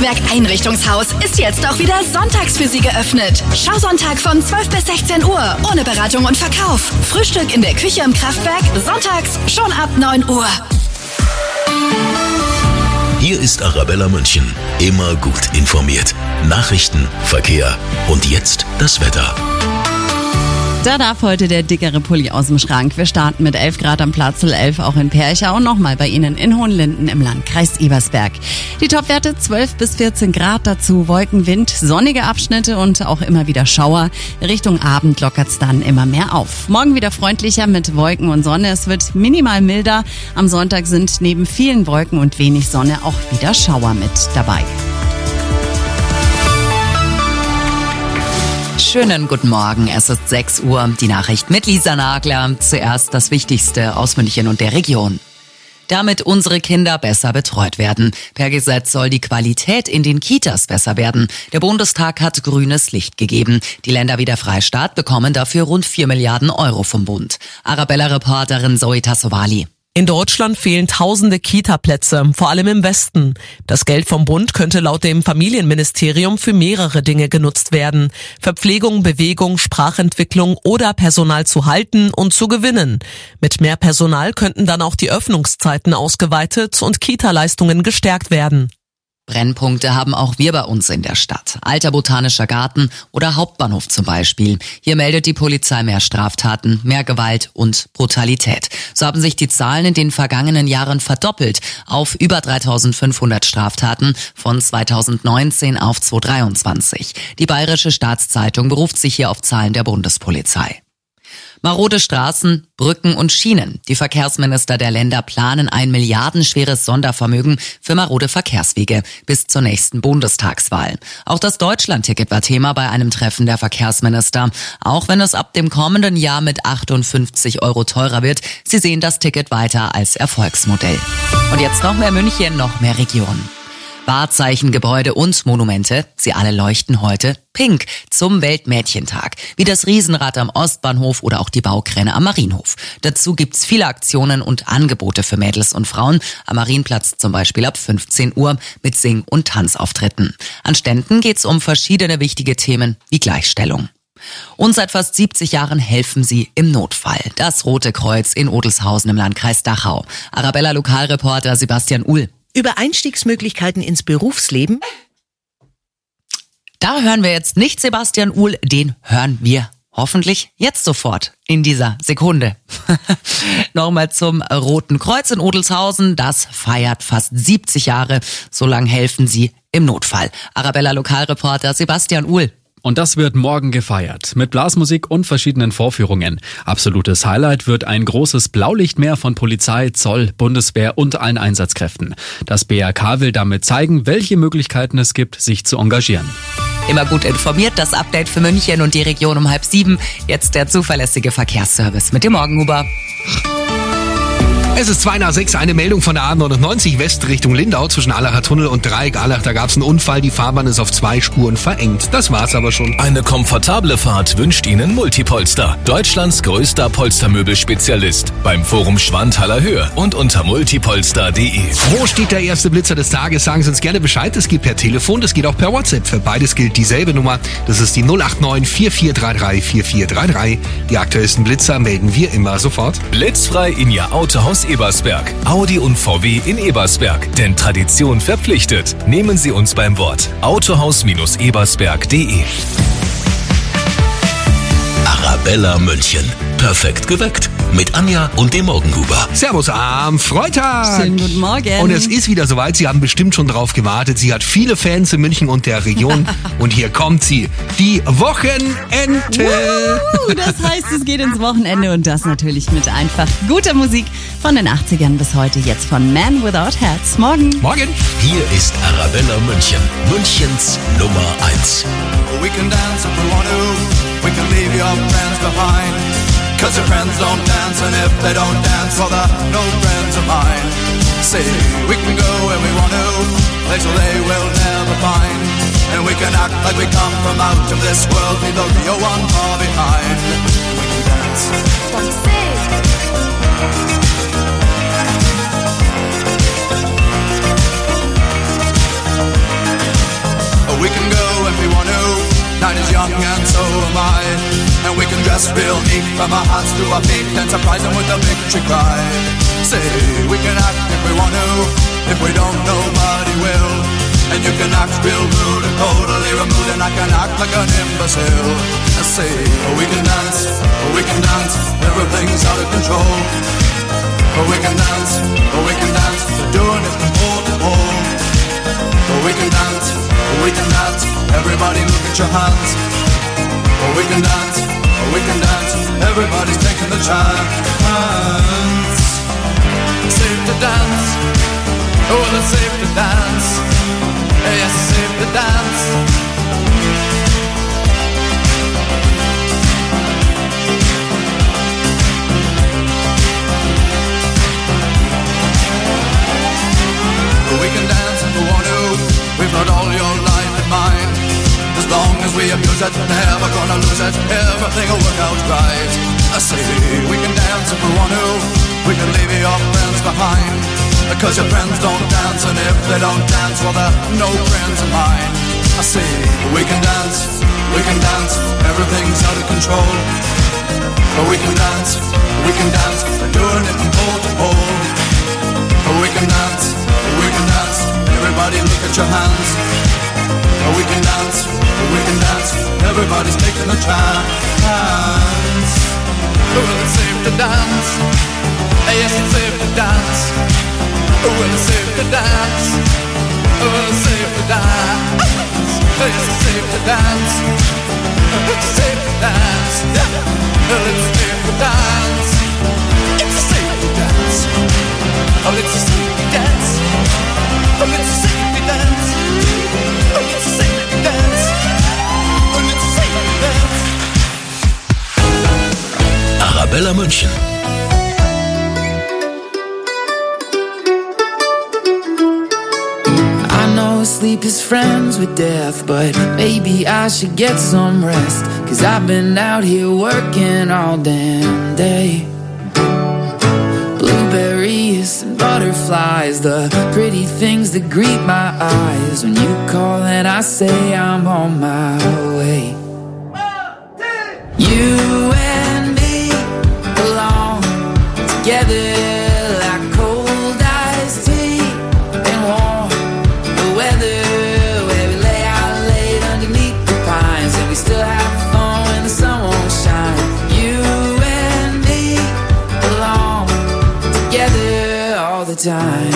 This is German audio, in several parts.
Kraftwerk Einrichtungshaus ist jetzt auch wieder sonntags für Sie geöffnet. Schausonntag von 12 bis 16 Uhr, ohne Beratung und Verkauf. Frühstück in der Küche im Kraftwerk, sonntags schon ab 9 Uhr. Hier ist Arabella München. Immer gut informiert. Nachrichten, Verkehr und jetzt das Wetter. Da darf heute der dickere Pulli aus dem Schrank. Wir starten mit 11 Grad am Platzl, 11 auch in Percha und nochmal bei Ihnen in Hohenlinden im Landkreis Ebersberg. Die Topwerte 12 bis 14 Grad, dazu Wolken, Wind, sonnige Abschnitte und auch immer wieder Schauer. Richtung Abend lockert's dann immer mehr auf. Morgen wieder freundlicher mit Wolken und Sonne. Es wird minimal milder. Am Sonntag sind neben vielen Wolken und wenig Sonne auch wieder Schauer mit dabei. Schönen guten Morgen, es ist 6 Uhr. Die Nachricht mit Lisa Nagler. Zuerst das Wichtigste aus München und der Region. Damit unsere Kinder besser betreut werden. Per Gesetz soll die Qualität in den Kitas besser werden. Der Bundestag hat grünes Licht gegeben. Die Länder wie der Freistaat bekommen dafür rund 4 Milliarden Euro vom Bund. Arabella-Reporterin Zoe Tassovali. In Deutschland fehlen tausende Kita-Plätze, vor allem im Westen. Das Geld vom Bund könnte laut dem Familienministerium für mehrere Dinge genutzt werden. Verpflegung, Bewegung, Sprachentwicklung oder Personal zu halten und zu gewinnen. Mit mehr Personal könnten dann auch die Öffnungszeiten ausgeweitet und Kita-Leistungen gestärkt werden. Brennpunkte haben auch wir bei uns in der Stadt. Alter Botanischer Garten oder Hauptbahnhof zum Beispiel. Hier meldet die Polizei mehr Straftaten, mehr Gewalt und Brutalität. So haben sich die Zahlen in den vergangenen Jahren verdoppelt auf über 3.500 Straftaten von 2019 auf 2023. Die Bayerische Staatszeitung beruft sich hier auf Zahlen der Bundespolizei. Marode Straßen, Brücken und Schienen. Die Verkehrsminister der Länder planen ein milliardenschweres Sondervermögen für marode Verkehrswege bis zur nächsten Bundestagswahl. Auch das Deutschlandticket war Thema bei einem Treffen der Verkehrsminister. Auch wenn es ab dem kommenden Jahr mit 58 Euro teurer wird, sie sehen das Ticket weiter als Erfolgsmodell. Und jetzt noch mehr München, noch mehr Region. Wahrzeichen, Gebäude und Monumente, sie alle leuchten heute pink zum Weltmädchentag, wie das Riesenrad am Ostbahnhof oder auch die Baukräne am Marienhof. Dazu gibt's viele Aktionen und Angebote für Mädels und Frauen, am Marienplatz zum Beispiel ab 15 Uhr mit Sing- und Tanzauftritten. An Ständen geht's um verschiedene wichtige Themen wie Gleichstellung. Und seit fast 70 Jahren helfen sie im Notfall. Das Rote Kreuz in Odelshausen im Landkreis Dachau. Arabella-Lokalreporter Sebastian Uhl. Über Einstiegsmöglichkeiten ins Berufsleben? Da hören wir jetzt nicht Sebastian Uhl, den hören wir hoffentlich jetzt sofort, in dieser Sekunde. Nochmal zum Roten Kreuz in Odelshausen, das feiert fast 70 Jahre, so lang helfen sie im Notfall. Arabella-Lokalreporter Sebastian Uhl. Und das wird morgen gefeiert, mit Blasmusik und verschiedenen Vorführungen. Absolutes Highlight wird ein großes Blaulichtmeer von Polizei, Zoll, Bundeswehr und allen Einsatzkräften. Das BRK will damit zeigen, welche Möglichkeiten es gibt, sich zu engagieren. Immer gut informiert, das Update für München und die Region um 6:30. Jetzt der zuverlässige Verkehrsservice mit dem Morgenhuber. Es ist 2:06, eine Meldung von der A99 West Richtung Lindau zwischen Allacher Tunnel und Dreieck-Allach. Da gab es einen Unfall, die Fahrbahn ist auf 2 Spuren verengt. Das war's aber schon. Eine komfortable Fahrt wünscht Ihnen Multipolster. Deutschlands größter Polstermöbelspezialist. Beim Forum Schwanthaler Höhe und unter multipolster.de. Wo steht der erste Blitzer des Tages? Sagen Sie uns gerne Bescheid. Das geht per Telefon, das geht auch per WhatsApp. Für beides gilt dieselbe Nummer. Das ist die 089 4433 4433. Die aktuellsten Blitzer melden wir immer sofort. Blitzfrei in Ihr Autohaus Ebersberg. Audi und VW in Ebersberg. Denn Tradition verpflichtet. Nehmen Sie uns beim Wort. Autohaus-ebersberg.de. Arabella München. Perfekt geweckt. Mit Anja und dem Morgenhuber. Servus am Freitag. Schönen guten Morgen. Und es ist wieder soweit. Sie haben bestimmt schon drauf gewartet. Sie hat viele Fans in München und der Region. Und hier kommt sie. Die Wochenente. Das heißt, es geht ins Wochenende und das natürlich mit einfach guter Musik von den 80ern bis heute. Jetzt von Man Without Hats. Morgen. Morgen. Hier ist Arabella München. Münchens Nummer 1. We can dance if we want to. We can leave your friends behind. Cause your friends don't dance, and if they don't dance, well, they're no friends of mine. See, we can go where we want to, places they will never find. And we can act like we come from out of this world, leave the real one far behind. We can dance. What you say? young and so am I. And we can dress real neat from our hearts to our feet and surprise them with a victory cry. Say, we can act if we want to, if we don't, nobody will. And you can act real rude and totally removed, and I can act like an imbecile. I say, we can dance, everything's out of control. We can dance, we're doing it from pole to pole. We can dance, everybody look at your hands. We can dance, everybody's taking the chance. Safe to dance, oh, it's safe to dance. Yes, it's safe to dance. We can dance if we want to. We've got all your life in mind. As long as we abuse it, never gonna lose it. Everything will work out right. I say we can dance if we want to. We can leave your friends behind, because your friends don't dance, and if they don't dance, well, they're no friends of mine. I say we can dance, everything's out of control. But we can dance, we're doing it from pole to pole. But we can dance, everybody look at your hands. But we can dance, everybody's taking a chance. Well, it's safe to dance, yes, it's safe to dance. Well, it's safe to dance, well, it's safe to dance. Yes, it's safe to dance, it's safe to dance. Well, it's safe to dance, it's safe to dance. Oh, it's safe to dance, oh, it's safe to dance. Oh, it's safe to dance, oh, it's safe to dance. Arabella München. Sleep is friends with death, but maybe I should get some rest, 'cause I've been out here working all damn day. Blueberries and butterflies, the pretty things that greet my eyes when you call and I say I'm on my way. You and me belong together like cold iced tea and warm weather, where we lay out late underneath the pines, and we still have fun when the sun won't shine. You and me belong together all the time.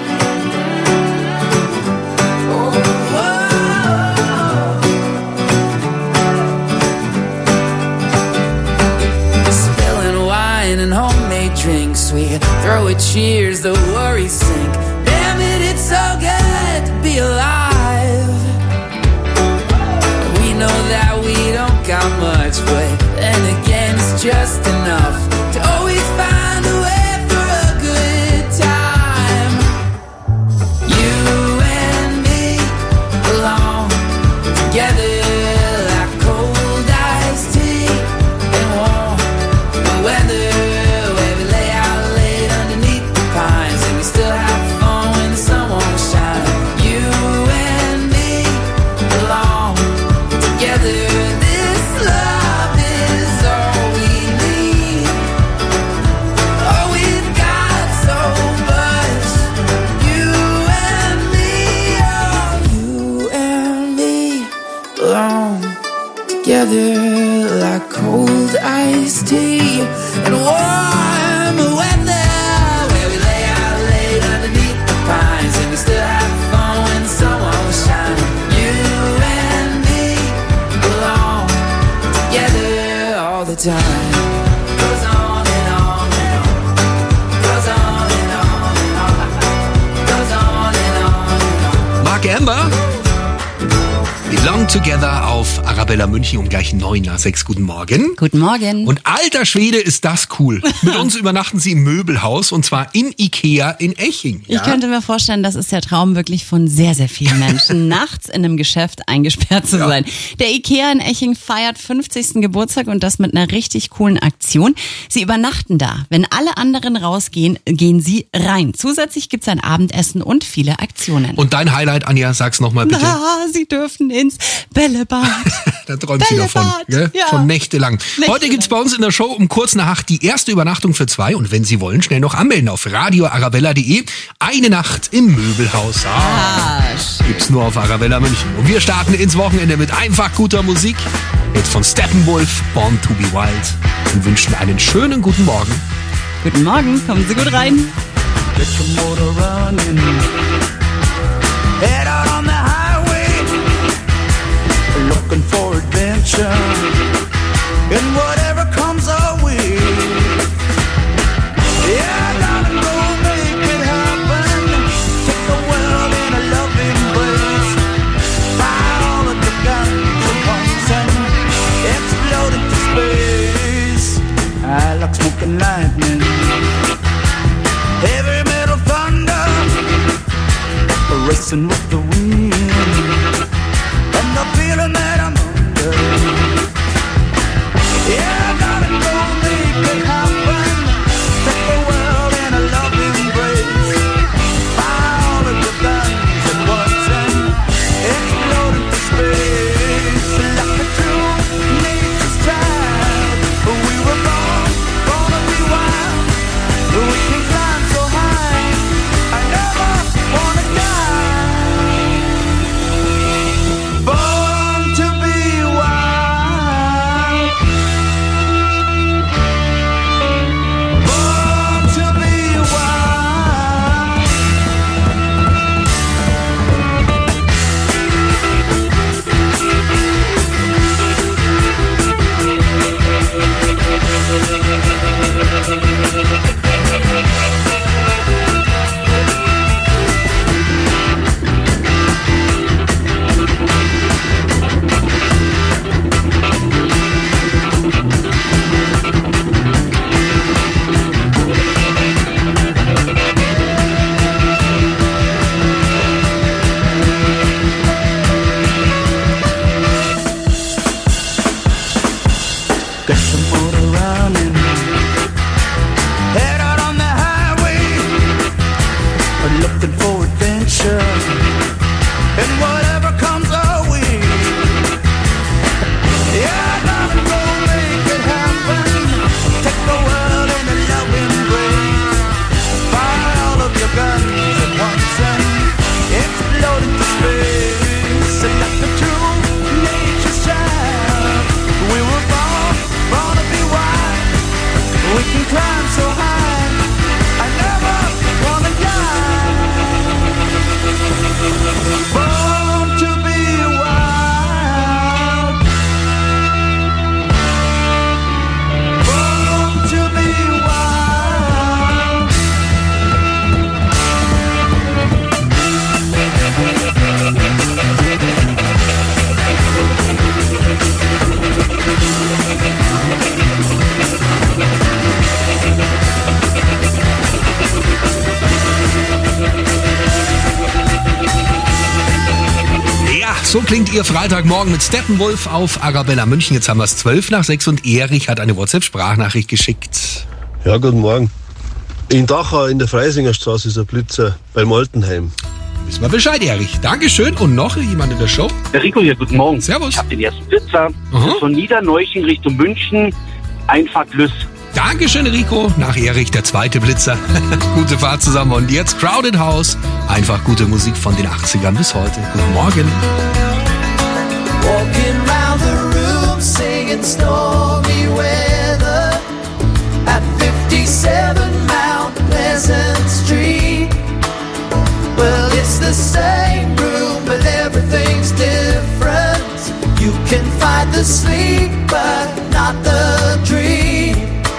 Spilling wine and homemade drinks, we throw a cheers, the worries sink. Damn it, it's so good to be alive. We know that we don't got much, but then again it's just enough to always find a way for a good time. You and me belong together like cold iced tea and warm weather, where we lay out late underneath the pines, and we still have fun when the sun won't shine. You and me belong together. This love is all we need. Oh, we've got so much. You and me, oh, you and me belong together like cold iced tea and warm weather, where we lay out late underneath the pines, and we still have fun when the sun won't shine. You and me belong together all the time. Goes on and on and on. Goes on and on and on. Goes on and on and on. Mark Amber. Belong Together auf Arabella München um gleich 9:06. Guten Morgen. Guten Morgen. Und alter Schwede, ist das cool. Mit uns übernachten Sie im Möbelhaus, und zwar im Ikea in Eching. Ich könnte mir vorstellen, das ist der Traum wirklich von sehr, sehr vielen Menschen, nachts in einem Geschäft eingesperrt zu sein. Der Ikea in Eching feiert 50. Geburtstag, und das mit einer richtig coolen Aktion. Sie übernachten da. Wenn alle anderen rausgehen, gehen Sie rein. Zusätzlich gibt's ein Abendessen und viele Aktionen. Und dein Highlight, Anja, sag's nochmal bitte. Sie dürfen ins Bällebad. Da träumt sie davon, gell? Ja. Schon nächtelang. Heute gibt's bei uns in der Show um kurz nach 8 die erste Übernachtung für 2. Und wenn Sie wollen, schnell noch anmelden auf radioarabella.de. Eine Nacht im Möbelhaus. Gibt's nur auf Arabella München. Und wir starten ins Wochenende mit einfach guter Musik. Jetzt von Steppenwolf, Born to be Wild. Und wünschen einen schönen guten Morgen. Guten Morgen, kommen Sie gut rein. Get your motor running. Head out on the highway, looking for adventure, and whatever comes our way. Yeah, gotta go make it happen. Take the world in a loving embrace. Fire all of the guns and pumps and explode into space. I like smoking lightning. Heavy metal thunder, racing with the wind, and the feeling that I'm under. Yeah, I gotta go make it happen. Take the world in a loving embrace. Fire all of your guns at once and explode into space. Like a true nature's child, we were born to be wild. We can climb so high, I never wanna die. Born to be wild. Born to be wild. Get your motor running. Head out on the highway, looking for adventure, and whatever comes our way. Yeah, I gotta go make it happen. Take the world in a loving embrace. Fire all of your guns at once and explode into space. Like the true nature's child, we were born to be wild. We can climb so high, I never wanna die. Born to be wild. Born to be wild. Ja, so klingt Ihr Freitagmorgen mit Steppenwolf auf Arabella München. Jetzt haben wir es 12:06 und Erich hat eine WhatsApp-Sprachnachricht geschickt. Ja, guten Morgen. In Dachau in der Freisingerstraße ist ein Blitzer beim Altenheim. Wissen wir Bescheid, Erich. Dankeschön. Und noch jemand in der Show? Der Rico hier, guten Morgen. Servus. Ich habe den ersten Blitzer. Das ist von Niederneuchen Richtung München. Einfach Lüss. Dankeschön, Rico. Nach Erich der zweite Blitzer. Gute Fahrt zusammen. Und jetzt Crowded House. Einfach gute Musik von den 80ern bis heute. Guten Morgen. Walking round the room singing stormy weather at 57 Mount Pleasant Street. Well, it's the same room, but everything's different. You can fight the sleep, but not the dream.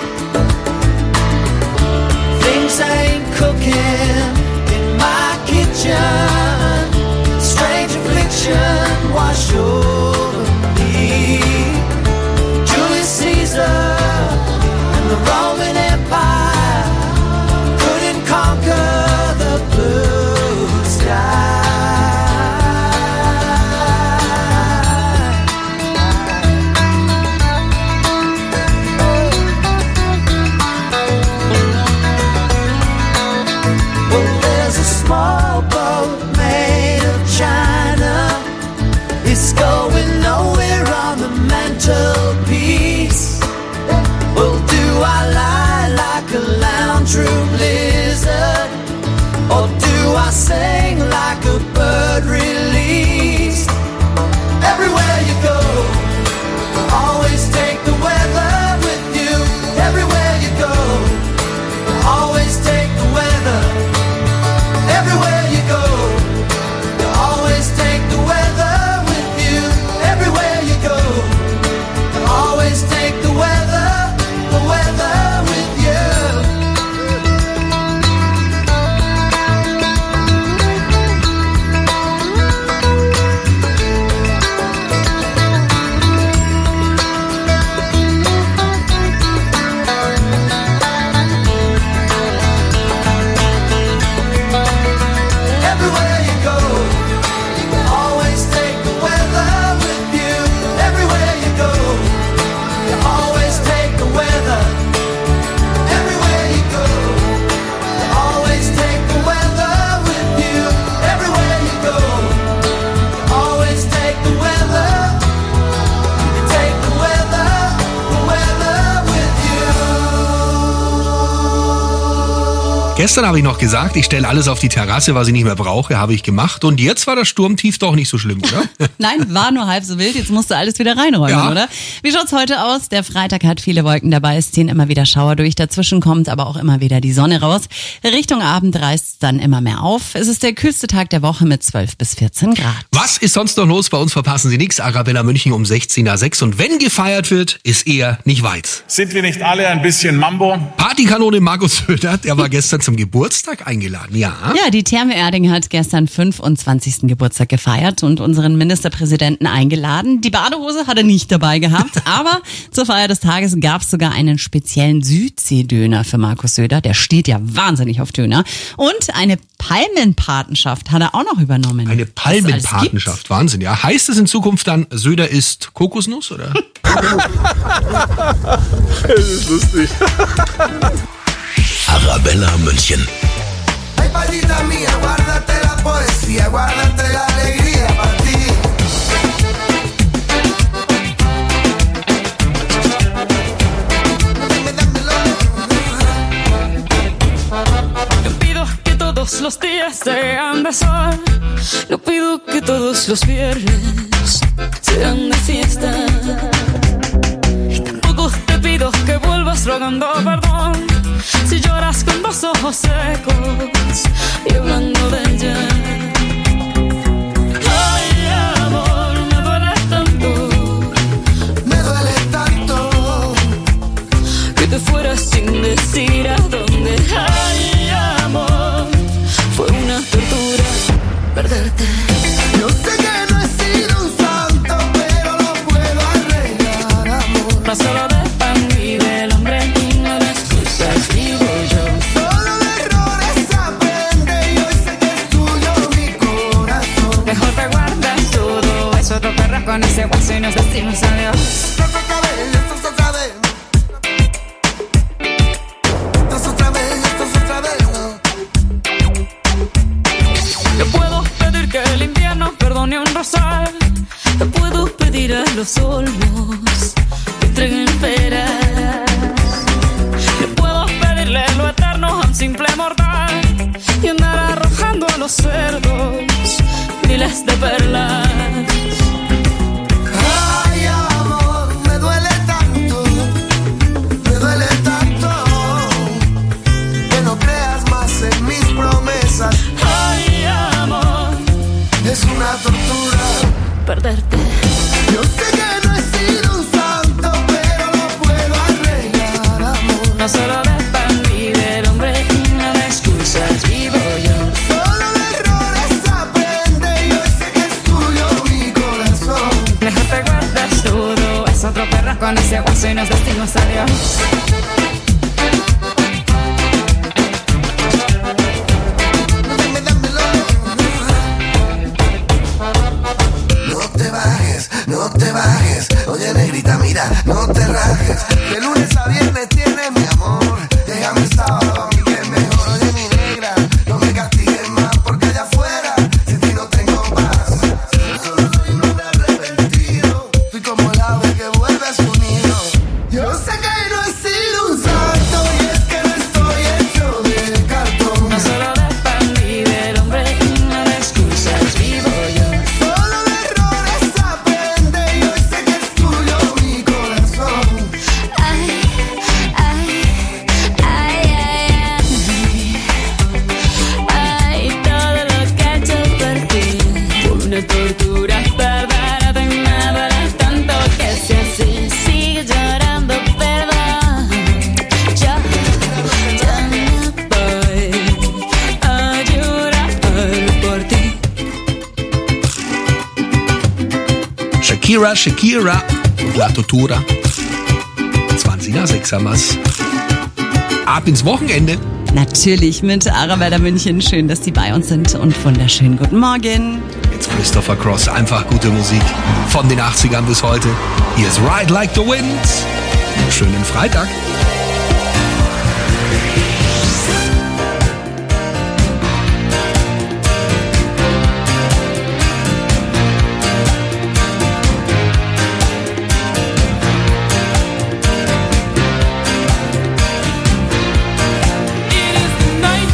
Things ain't cooking in my kitchen. Strange affliction wash over me. Julius Caesar and the Roman Empire couldn't conquer the blue sky. Well, there's a small boat made of China. It's going Gestern habe ich noch gesagt, ich stelle alles auf die Terrasse, was ich nicht mehr brauche, habe ich gemacht. Und jetzt war das Sturmtief doch nicht so schlimm, oder? Nein, war nur halb so wild. Jetzt musst du alles wieder reinräumen, Ja. oder? Wie schaut's heute aus? Der Freitag hat viele Wolken dabei. Es ziehen immer wieder Schauer durch. Dazwischen kommt aber auch immer wieder die Sonne raus. Richtung Abend reißt es dann immer mehr auf. Es ist der kühlste Tag der Woche mit 12 bis 14 Grad. Was ist sonst noch los? Bei uns verpassen Sie nichts. Arabella München um 16:06 Und wenn gefeiert wird, ist er nicht weit. Sind wir nicht alle ein bisschen Mambo? Partykanone Markus Söder, der war gestern zum Geburtstag eingeladen, ja. Ja, die Therme Erding hat gestern 25. Geburtstag gefeiert und unseren Ministerpräsidenten eingeladen. Die Badehose hat er nicht dabei gehabt, aber zur Feier des Tages gab es sogar einen speziellen Südseedöner für Markus Söder. Der steht ja wahnsinnig auf Döner. Und eine Palmenpatenschaft hat er auch noch übernommen. Eine Palmenpatenschaft, Wahnsinn, ja. Heißt es in Zukunft dann, Söder isst Kokosnuss, oder? Das ist lustig. Arabella München. Ay, palita mía, guárdate la poesía, guárdate la alegría para ti. No pido que todos los días sean de sol. No pido que todos los viernes sean de fiesta. Y tampoco te pido que vuelvas rogando perdón si lloras con los ojos secos y hablando de ella. Ay, amor, me duele tanto que te fueras sin decir a dónde. Ay, amor, fue una tortura perderte. Yo sé que no he sido un santo, pero lo puedo arreglar, amor. No solo de pan y del hombre, no de excusas vivo yo. Solo de errores aprende y hoy sé que es tuyo mi corazón. Mejor te guardas todo eso, te perras con ese hueso y nos decimos adiós. Esto es otra vez, esto es otra vez. Esto es otra vez, esto es otra vez. Yo puedo pedir que el invierno perdone un rosal. Yo puedo pedir a los olmos que entreguen peras. Yo puedo pedirle lo eterno a un simple mortal y andar arrojando a los cerdos miles de perlas. Ay, amor, me duele tanto que no creas más en mis promesas. Ay, amor, Es una tortura perderte. Yo sé que no he sido un santo, pero lo puedo arreglar, amor. No solo de pan y del hombre, no de excusas vivo yo. Solo de errores aprende y hoy sé que es tuyo mi corazón. Mejor te guardas todo, es otro perro con ese hueso y nos decimos adiós. No te bajes, oye negrita, mira, no te rajes. De lunes a viernes tienes mi amor. Déjame sábado a mí que es mejor. Oye mi negra, no me castigues más porque allá afuera sin ti no tengo paz. Solo soy un hombre arrepentido. Fui como el ave que vuelve a su nido. Yo sé que no he sido un santo y es que no estoy hecho de cartón. No solo de pan y del hombre, no de excusas vivo yo. Solo de errores aprende y hoy sé que es tuyo mi corazón. Ay, ay, ay, ay, ay, todo lo que he hecho por ti fue una tortura perderte. Me duele tanto que si así sigues llorando, perdón. Yo no voy a llorar por ti. Shakira, La Tortura. 20:06 haben wir's. Ab ins Wochenende. Natürlich mit Arabella München. Schön, dass Sie bei uns sind und wunderschönen guten Morgen. Jetzt Christopher Cross, einfach gute Musik. Von den 80ern bis heute. Hier ist Ride Like the Wind. Schönen Freitag. It is the night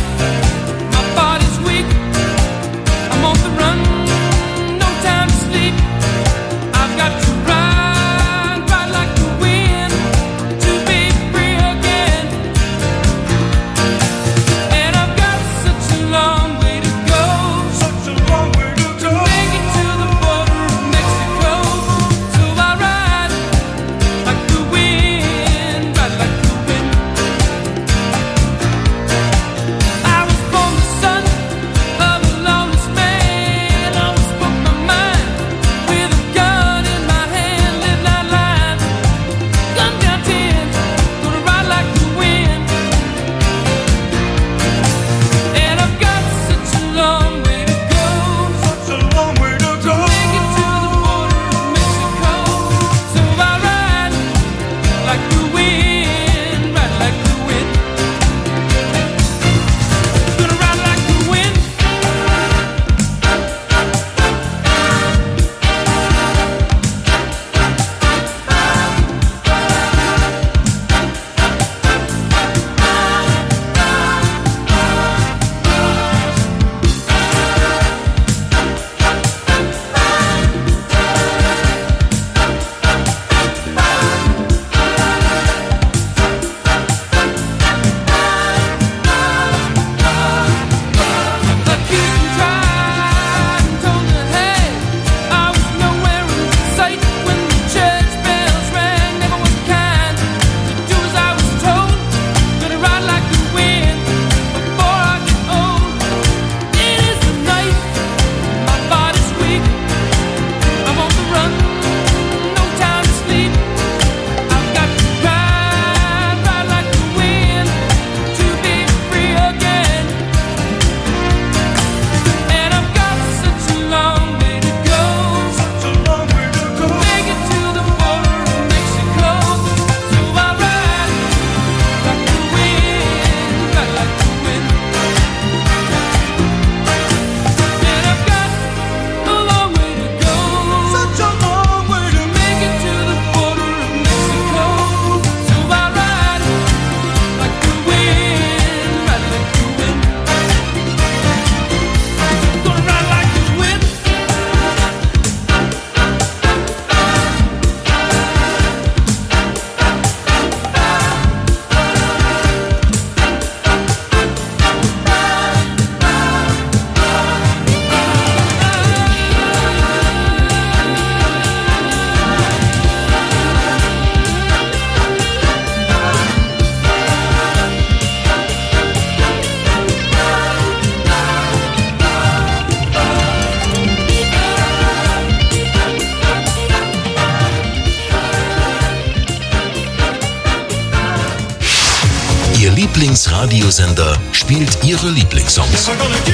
Lieblingsradiosender spielt Ihre Lieblingssongs.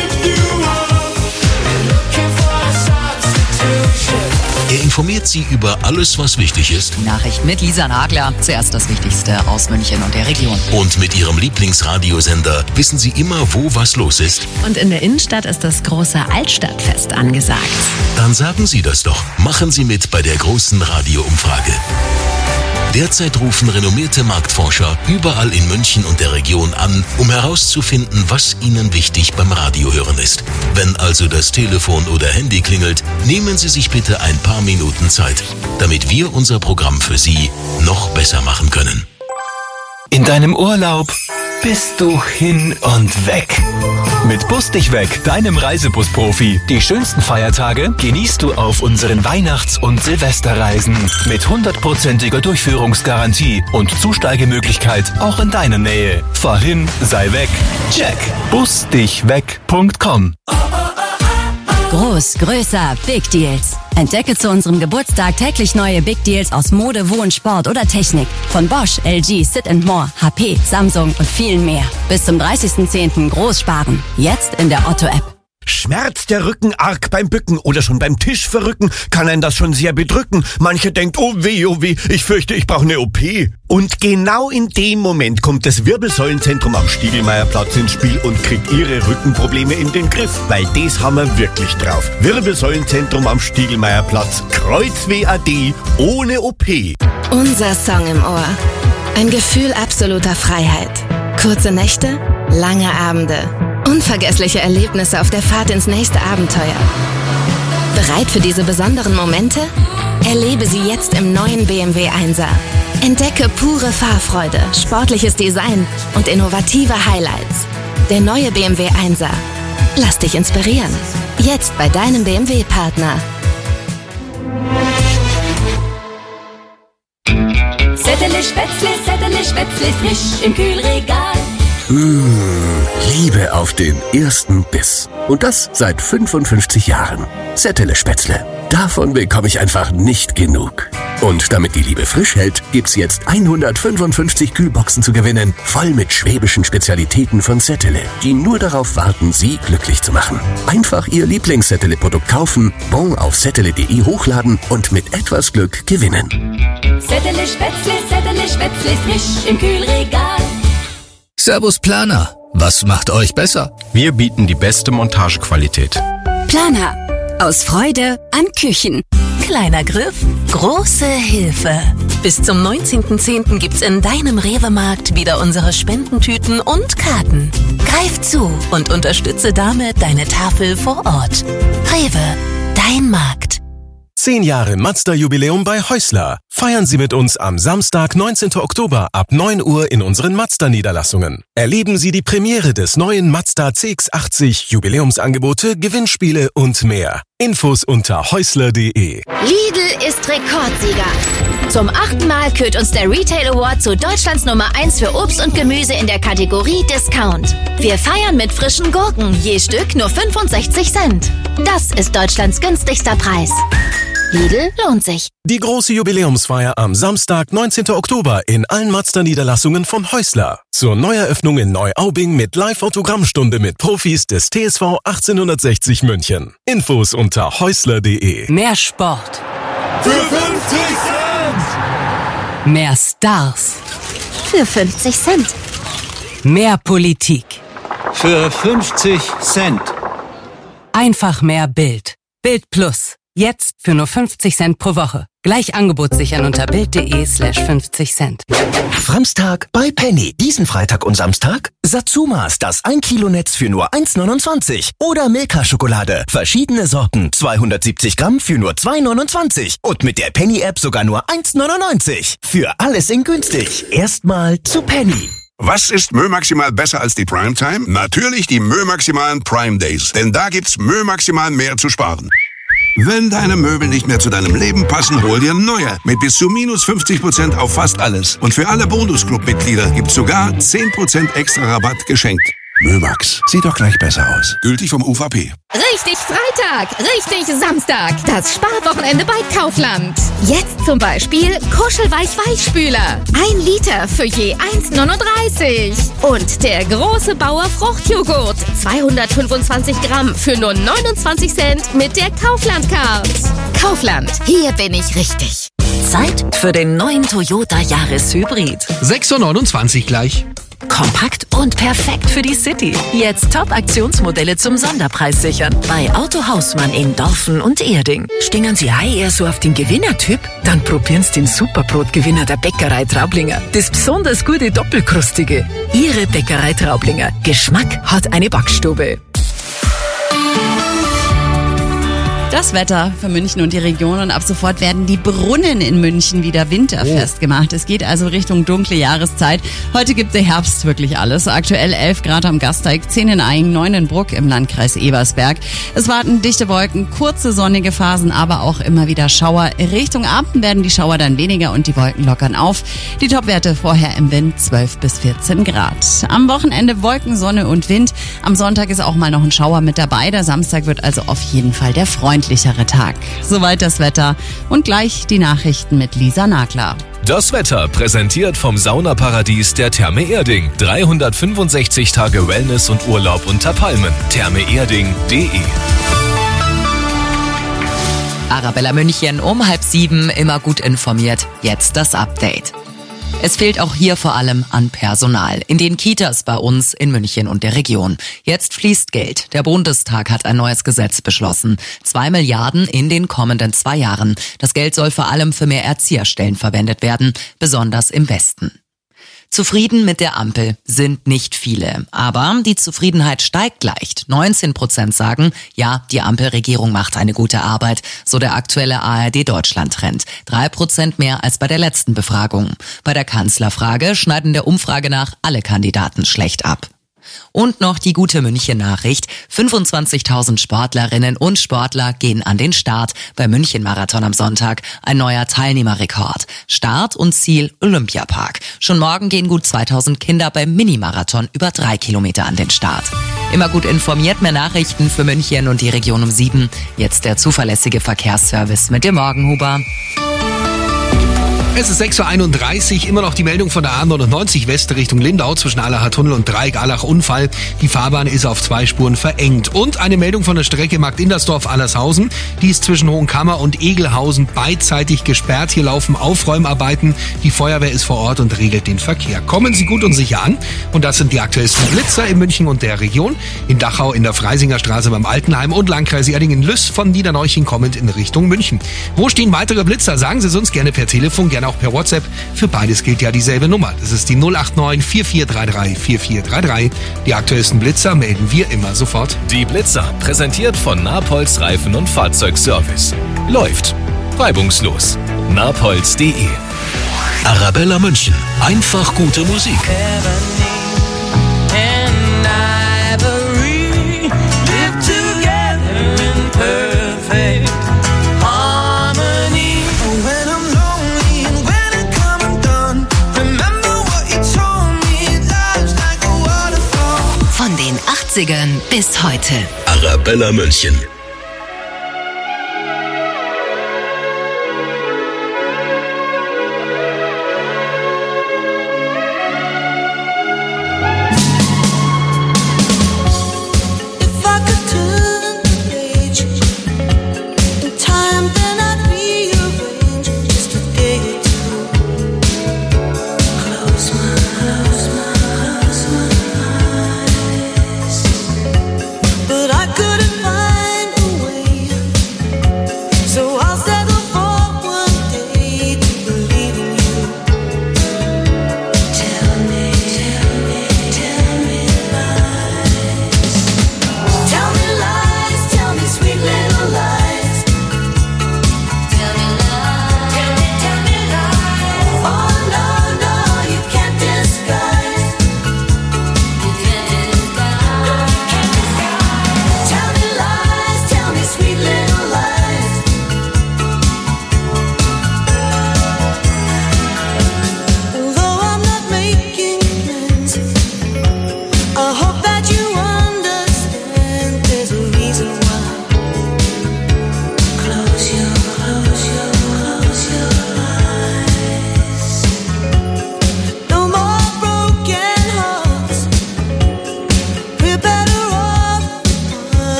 Er informiert Sie über alles, was wichtig ist. Nachrichten mit Lisa Nagler. Zuerst das Wichtigste aus München und der Region. Und mit Ihrem Lieblingsradiosender wissen Sie immer, wo was los ist. Und in der Innenstadt ist das große Altstadtfest angesagt. Dann sagen Sie das doch. Machen Sie mit bei der großen Radioumfrage. Derzeit rufen renommierte Marktforscher überall in München und der Region an, um herauszufinden, was ihnen wichtig beim Radiohören ist. Wenn also das Telefon oder Handy klingelt, nehmen Sie sich bitte ein paar Minuten Zeit, damit wir unser Programm für Sie noch besser machen können. In deinem Urlaub bist du hin und weg. Mit Bus dich weg, deinem Reisebus-Profi. Die schönsten Feiertage genießt du auf unseren Weihnachts- und Silvesterreisen. Mit 100%iger Durchführungsgarantie und Zusteigemöglichkeit auch in deiner Nähe. Fahr hin, sei weg. Check. busdichweg.com. Groß, größer, Big Deals. Entdecke zu unserem Geburtstag täglich neue Big Deals aus Mode, Wohn, Sport oder Technik. Von Bosch, LG, Sit & More, HP, Samsung und vielen mehr. Bis zum 30.10. groß sparen. Jetzt in der Otto-App. Schmerzt der Rücken arg beim Bücken oder schon beim Tisch verrücken, kann einen das schon sehr bedrücken. Manche denkt, oh weh, ich fürchte, ich brauche eine OP. Und genau in dem Moment kommt das Wirbelsäulenzentrum am Stiegelmeierplatz ins Spiel und kriegt ihre Rückenprobleme in den Griff. Weil das haben wir wirklich drauf. Wirbelsäulenzentrum am Stiegelmeierplatz. Kreuzweh AD ohne OP. Unser Song im Ohr. Ein Gefühl absoluter Freiheit. Kurze Nächte, lange Abende. Unvergessliche Erlebnisse auf der Fahrt ins nächste Abenteuer. Bereit für diese besonderen Momente? Erlebe sie jetzt im neuen BMW 1er. Entdecke pure Fahrfreude, sportliches Design und innovative Highlights. Der neue BMW 1er. Lass dich inspirieren. Jetzt bei deinem BMW-Partner. Zettele Spätzle, frisch im Kühlregal. Liebe auf den ersten Biss. Und das seit 55 Jahren. Zettele Spätzle. Davon bekomme ich einfach nicht genug. Und damit die Liebe frisch hält, gibt's jetzt 155 Kühlboxen zu gewinnen, voll mit schwäbischen Spezialitäten von Zettele, die nur darauf warten, Sie glücklich zu machen. Einfach Ihr Lieblings-Zettele-Produkt kaufen, Bon auf zettele.de hochladen und mit etwas Glück gewinnen. Zettele Spätzle, frisch im Kühlregal. Servus Planer, was macht euch besser? Wir bieten die beste Montagequalität. Planer. Aus Freude an Küchen. Kleiner Griff, große Hilfe. Bis zum 19.10. gibt's in deinem Rewe-Markt wieder unsere Spendentüten und Karten. Greif zu und unterstütze damit deine Tafel vor Ort. Rewe, dein Markt. 10 Jahre Mazda-Jubiläum bei Häusler. Feiern Sie mit uns am Samstag, 19. Oktober ab 9 Uhr in unseren Mazda-Niederlassungen. Erleben Sie die Premiere des neuen Mazda CX-80, Jubiläumsangebote, Gewinnspiele und mehr. Infos unter häusler.de. Lidl ist Rekordsieger. Zum 8. Mal kürt uns der Retail Award zu Deutschlands Nummer 1 für Obst und Gemüse in der Kategorie Discount. Wir feiern mit frischen Gurken, je Stück nur 65 Cent. Das ist Deutschlands günstigster Preis. Lidl lohnt sich. Die große Jubiläumsfeier am Samstag, 19. Oktober in allen Mazda-Niederlassungen von Häusler. Zur Neueröffnung in Neuaubing mit Live-Autogrammstunde mit Profis des TSV 1860 München. Infos unter häusler.de. Mehr Sport. Für 50 Cent. Mehr Stars. Für 50 Cent. Mehr Politik. Für 50 Cent. Einfach mehr Bild. Bild Plus. Jetzt für nur 50 Cent pro Woche. Gleich Angebot sichern unter bild.de/50 Cent. Framstag bei Penny. Diesen Freitag und Samstag Satsumas, das 1 Kilo Netz für nur 1,29. Oder Milka-Schokolade. Verschiedene Sorten, 270 Gramm für nur 2,29. Und mit der Penny-App sogar nur 1,99. Für alles in günstig. Erstmal zu Penny. Was ist Mö Maximal besser als die Primetime? Natürlich die Mö Maximalen Prime Days. Denn da gibt's Mö Maximal mehr zu sparen. Wenn deine Möbel nicht mehr zu deinem Leben passen, hol dir neue. Mit bis zu minus 50% auf fast alles. Und für alle Bonus-Club-Mitglieder gibt's sogar 10% extra Rabatt geschenkt. Mömax, sieht doch gleich besser aus. Gültig vom UVP. Richtig Freitag, richtig Samstag. Das Sparwochenende bei Kaufland. Jetzt zum Beispiel Kuschelweich-Weichspüler. 1 Liter für je 1,39. Und der große Bauer Fruchtjoghurt. 225 Gramm für nur 29 Cent mit der Kaufland-Card. Kaufland, hier bin ich richtig. Zeit für den neuen Toyota Yaris Hybrid. 6:29 Uhr gleich. Kompakt und perfekt für die City. Jetzt Top-Aktionsmodelle zum Sonderpreis sichern. Bei Auto Hausmann in Dorfen und Erding. Stehen Sie eher so auf den Gewinnertyp? Dann probieren Sie den Superbrot-Gewinner der Bäckerei Traublinger. Das besonders gute Doppelkrustige. Ihre Bäckerei Traublinger. Geschmack hat eine Backstube. Das Wetter für München und die Region, und ab sofort werden die Brunnen in München wieder winterfest gemacht. Es geht also Richtung dunkle Jahreszeit. Heute gibt der Herbst wirklich alles. Aktuell 11 Grad am Gasteig, 10 in Aingen, 9 in Bruck im Landkreis Ebersberg. Es warten dichte Wolken, kurze sonnige Phasen, aber auch immer wieder Schauer. Richtung Abend werden die Schauer dann weniger und die Wolken lockern auf. Die Topwerte vorher im Wind 12 bis 14 Grad. Am Wochenende Wolken, Sonne und Wind. Am Sonntag ist auch mal noch ein Schauer mit dabei. Der Samstag wird also auf jeden Fall der freundlichere Tag. Soweit das Wetter. Und gleich die Nachrichten mit Lisa Nagler. Das Wetter präsentiert vom Saunaparadies der Therme Erding. 365 Tage Wellness und Urlaub unter Palmen. thermeerding.de. Arabella München um 6:30, immer gut informiert. Jetzt das Update. Es fehlt auch hier vor allem an Personal. In den Kitas bei uns in München und der Region. Jetzt fließt Geld. Der Bundestag hat ein neues Gesetz beschlossen. 2 Milliarden in den kommenden 2 Jahren. Das Geld soll vor allem für mehr Erzieherstellen verwendet werden, besonders im Westen. Zufrieden mit der Ampel sind nicht viele. Aber die Zufriedenheit steigt leicht. 19% sagen, ja, die Ampelregierung macht eine gute Arbeit. So der aktuelle ARD-Deutschland-Trend. 3% mehr als bei der letzten Befragung. Bei der Kanzlerfrage schneiden der Umfrage nach alle Kandidaten schlecht ab. Und noch die gute München-Nachricht. 25.000 Sportlerinnen und Sportler gehen an den Start beim München-Marathon am Sonntag. Ein neuer Teilnehmerrekord. Start und Ziel Olympiapark. Schon morgen gehen gut 2.000 Kinder beim Mini-Marathon über 3 Kilometer an den Start. Immer gut informiert, mehr Nachrichten für München und die Region um 7. Jetzt der zuverlässige Verkehrsservice mit dem Morgenhuber. Es ist 6:31 Uhr, immer noch die Meldung von der A99 West Richtung Lindau zwischen Allacher Tunnel und Dreieck-Allach Unfall. Die Fahrbahn ist auf 2 Spuren verengt. Und eine Meldung von der Strecke Markt-Indersdorf-Allershausen. Die ist zwischen Hohenkammer und Egelhausen beidseitig gesperrt. Hier laufen Aufräumarbeiten. Die Feuerwehr ist vor Ort und regelt den Verkehr. Kommen Sie gut und sicher an. Und das sind die aktuellsten Blitzer in München und der Region. In Dachau in der Freisinger Straße beim Altenheim und Landkreis Erding-Lüss von Niederneuching kommend in Richtung München. Wo stehen weitere Blitzer? Sagen Sie es uns gerne per Telefon, gerne auch per WhatsApp. Für beides gilt ja dieselbe Nummer. Das ist die 089 4433 4433. Die aktuellsten Blitzer melden wir immer sofort. Die Blitzer, präsentiert von Napolz Reifen- und Fahrzeugservice. Läuft reibungslos. napolz.de. Arabella München. Einfach gute Musik. Von den 80ern bis heute. Arabella München. But I couldn't find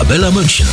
Arabella München.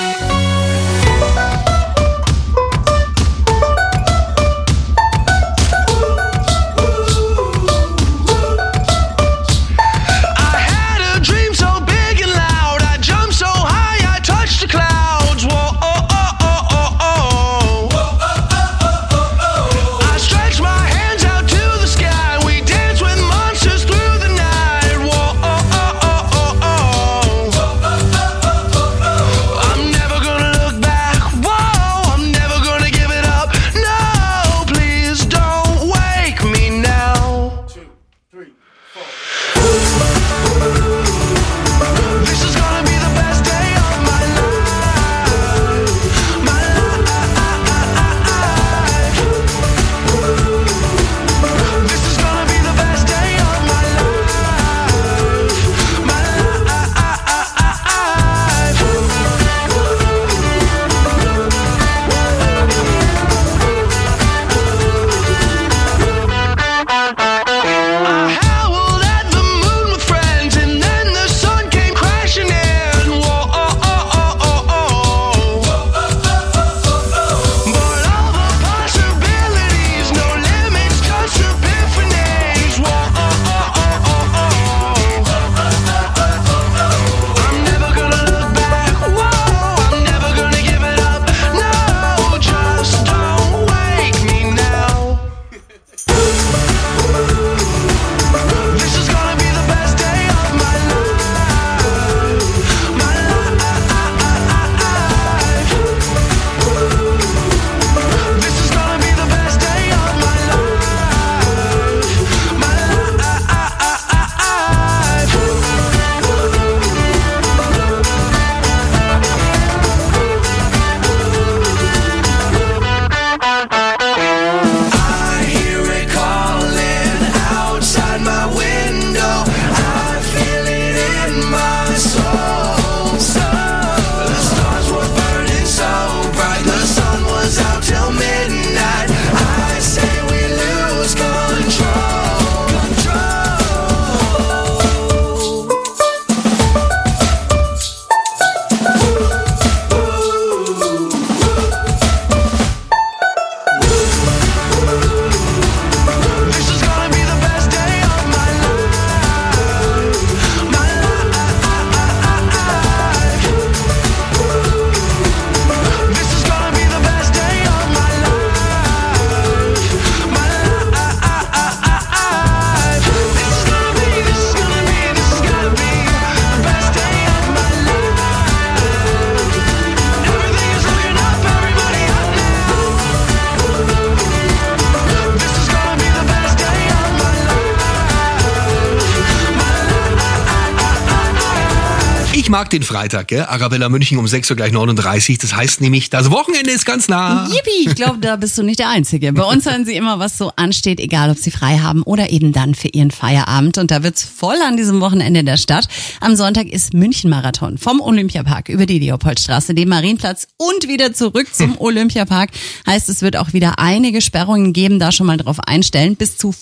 Ich mag den Freitag, gell? Arabella München um 6:39 Uhr. Das heißt nämlich, das Wochenende ist ganz nah. Yippie, ich glaube, da bist du nicht der Einzige. Bei uns hören Sie immer, was so ansteht, egal ob Sie frei haben oder eben dann für Ihren Feierabend. Und da wird's voll an diesem Wochenende in der Stadt. Am Sonntag ist München-Marathon vom Olympiapark über die Leopoldstraße, den Marienplatz und wieder zurück zum Olympiapark. Heißt, es wird auch wieder einige Sperrungen geben, da schon mal drauf einstellen. Bis zu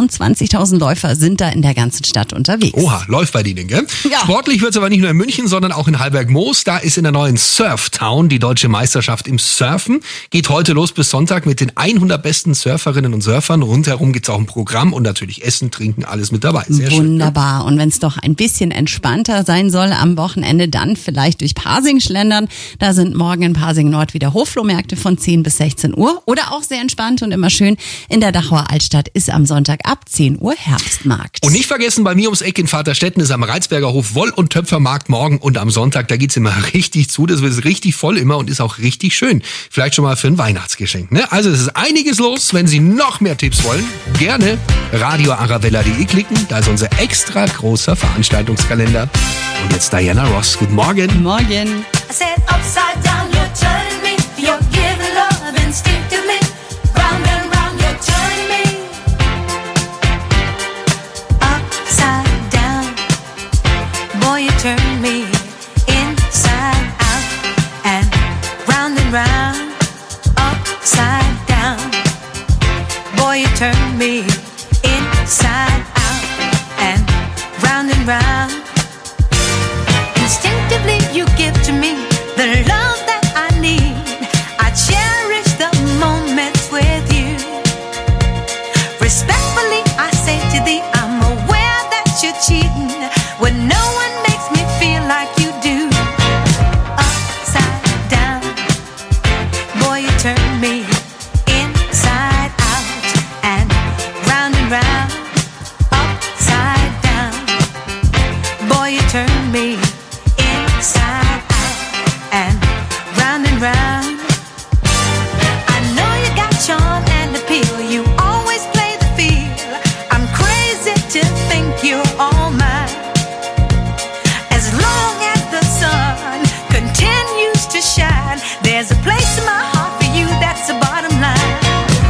25.000 Läufer sind da in der ganzen Stadt unterwegs. Oha, läuft bei denen, gell? Ja. Sportlich wird's aber nicht nur in München, sondern auch in Halberg-Moos. Da ist in der neuen Surftown die deutsche Meisterschaft im Surfen. Geht heute los bis Sonntag mit den 100 besten Surferinnen und Surfern. Rundherum gibt's auch ein Programm und natürlich Essen, Trinken, alles mit dabei. Sehr Wunderbar. Schön. Und wenn es doch ein bisschen entspannter sein soll am Wochenende, dann vielleicht durch Pasing schlendern. Da sind morgen in Pasing Nord wieder Hoflohmärkte von 10 bis 16 Uhr. Oder auch sehr entspannt und immer schön in der Dachauer Altstadt ist am Sonntag ab 10 Uhr Herbstmarkt. Und nicht vergessen, bei mir ums Eck in Vaterstetten ist am Reizberger Hof Woll- und Töpfermarkt morgen und am Sonntag. Da geht's immer richtig zu. Das wird richtig voll immer und ist auch richtig schön. Vielleicht schon mal für ein Weihnachtsgeschenk, ne? Also es ist einiges los. Wenn Sie noch mehr Tipps wollen, gerne radioarabella.de klicken. Da ist unser extra großer Veranstaltungskalender. Und jetzt Diana Ross. Guten Morgen. Morgen. I said upside down, you're turning me. You're giving love instinctively. Round and round, you're turning me. Upside down, boy, you turn me inside out. And round, upside down, boy, you turn me inside out. And round, instinctively you give to me inside out and round. I know you got charm and appeal. You always play the field. I'm crazy to think you're all mine. As long as the sun continues to shine, there's a place in my heart for you. That's the bottom line.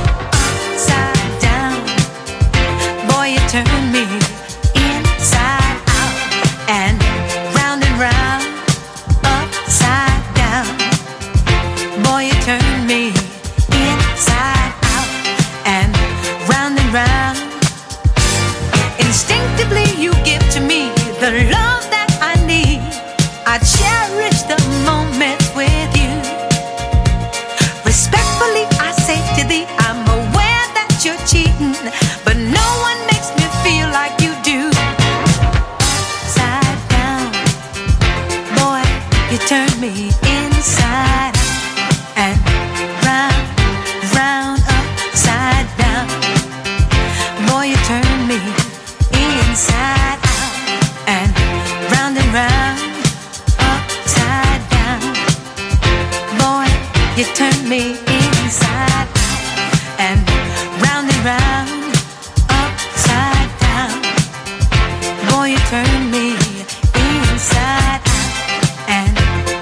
Upside down, boy, you turn me inside out and round. Upside down, boy, you turn me inside out and round. Instinctively you give to me the love that I need. I cherish the moments with you. Respectfully I say to thee, I'm aware that you're cheating, but no one makes me feel like you do. Upside down, boy, you turn me inside out and round, upside down. Boy, you turn me inside out and round, upside down. Boy, you turn me inside out and round, upside down. Boy, you turn me inside out and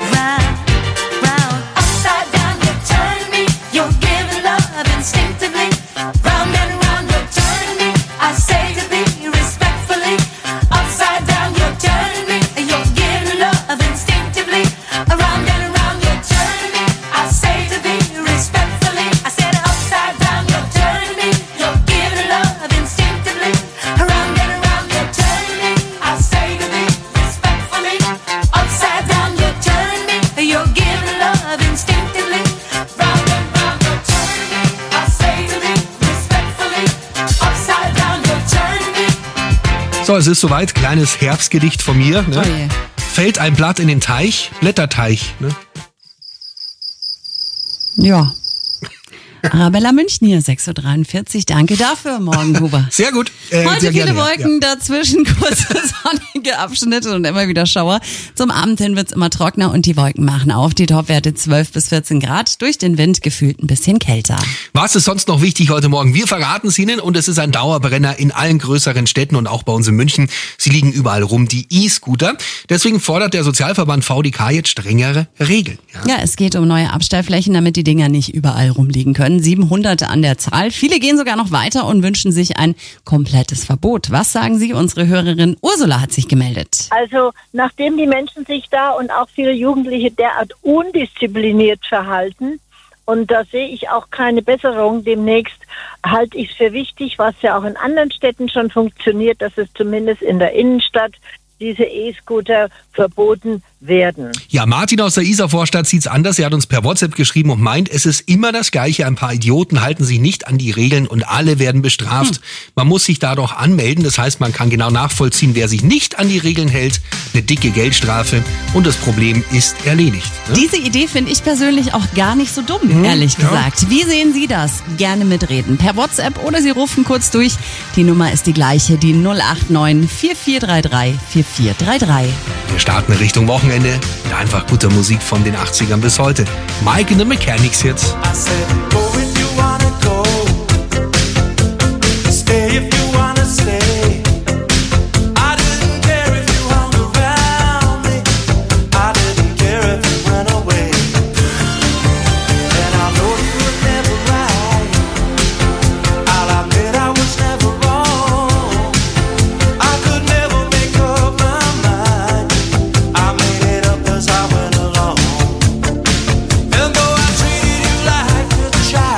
round, upside down. You turn me, you're giving love instinctively. Round and round, you turn me. I say to thee respectfully. Upside down, you turn me, you're giving love instinctively. Around and around, you turn me. I say to thee respectfully. I said upside down, you turn me, you're giving love instinctively. Around and around, you turn me. I say to thee respectfully. Upside down, you turn me, you're giving love instinctively. Round and round, you turn me. I say to thee respectfully. Upside down, you turn me. So, es ist soweit. Kleines Herbstgedicht von mir. Ne? Oh je. Fällt ein Blatt in den Teich, Blätterteich. Ne? Ja. Arabella München hier, 6.43 Uhr. Danke dafür, morgen, Huber. Sehr gut. Heute sehr viele gerne, Wolken, dazwischen kurze sonnige Abschnitte und immer wieder Schauer. Zum Abend hin wird's immer trockener und die Wolken machen auf. Die Topwerte 12 bis 14 Grad. Durch den Wind gefühlt ein bisschen kälter. Was ist sonst noch wichtig heute Morgen? Wir verraten es Ihnen und es ist ein Dauerbrenner in allen größeren Städten und auch bei uns in München. Sie liegen überall rum, die E-Scooter. Deswegen fordert der Sozialverband VDK jetzt strengere Regeln. Ja, es geht um neue Abstellflächen, damit die Dinger nicht überall rumliegen können. 700 an der Zahl. Viele gehen sogar noch weiter und wünschen sich ein komplettes Verbot. Was sagen Sie? Unsere Hörerin Ursula hat sich gemeldet. Also nachdem die Menschen sich da und auch viele Jugendliche derart undiszipliniert verhalten, und da sehe ich auch keine Besserung demnächst, halte ich es für wichtig, was ja auch in anderen Städten schon funktioniert, dass es zumindest in der Innenstadt diese E-Scooter verboten werden. Ja, Martin aus der Isarvorstadt sieht's anders. Er hat uns per WhatsApp geschrieben und meint, es ist immer das Gleiche. Ein paar Idioten halten sich nicht an die Regeln und alle werden bestraft. Man muss sich da doch anmelden. Das heißt, man kann genau nachvollziehen, wer sich nicht an die Regeln hält. Eine dicke Geldstrafe und das Problem ist erledigt. Ne? Diese Idee finde ich persönlich auch gar nicht so dumm, ehrlich gesagt. Wie sehen Sie das? Gerne mitreden. Per WhatsApp oder Sie rufen kurz durch. Die Nummer ist die gleiche, die 089 4433 4433. Wir starten Richtung Wochenende mit einfach guter Musik von den 80ern bis heute. Mike and the Mechanics jetzt. Child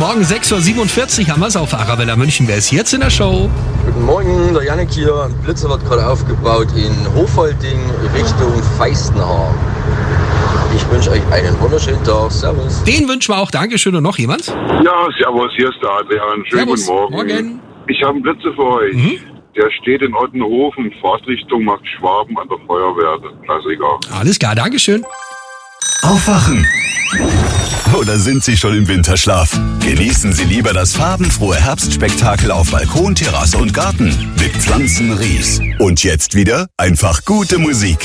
Morgen, 6.47 Uhr haben wir es auf Arabella München. Wer ist jetzt in der Show? Guten Morgen, der Janik hier. Ein Blitzer wird gerade aufgebaut in Hofholding Richtung Feistenhaar. Ich wünsche euch einen wunderschönen Tag. Servus. Den wünschen wir auch. Dankeschön. Und noch jemand? Ja, servus, hier ist der Adrian. Schönen Servus. Guten Morgen. Ich habe einen Blitzer für euch. Der steht in Ottenhofen, Fahrtrichtung Markt Schwaben an der Feuerwehr. Klassiker. Alles klar, Dankeschön. Aufwachen! Oder sind Sie schon im Winterschlaf? Genießen Sie lieber das farbenfrohe Herbstspektakel auf Balkon, Terrasse und Garten mit Pflanzen Ries. Und jetzt wieder einfach gute Musik.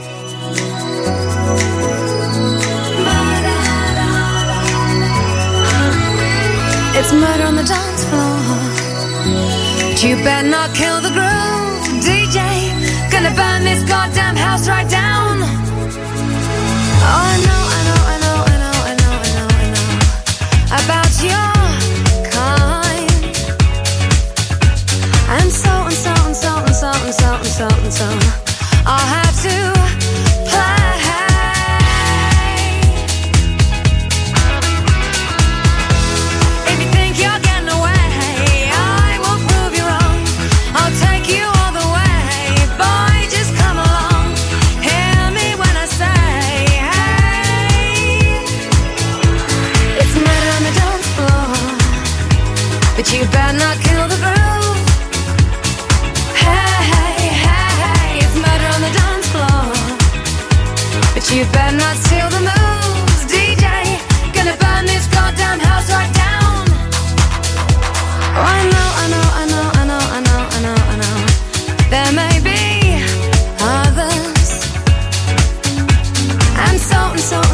It's murder on the dance floor. You better not kill the groove, DJ. Gonna burn this goddamn house right down. Oh, I know about your kind. And so I'll have to play. If you think you're getting away, I will prove you wrong. I'll take you all the way. Boy, just come along. Hear me when I say, hey. It's murder on the dance floor, but you better not kill the groove. You better not steal the moves, DJ. Gonna burn this goddamn house right down. Oh, I know. There may be others. And so.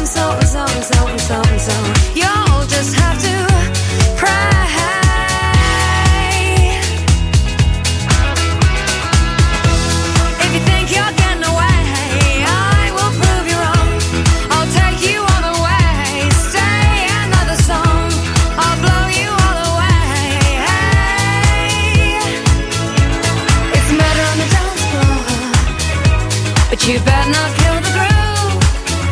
You'll just have to pray. If you think you're getting away, you better not kill the groove.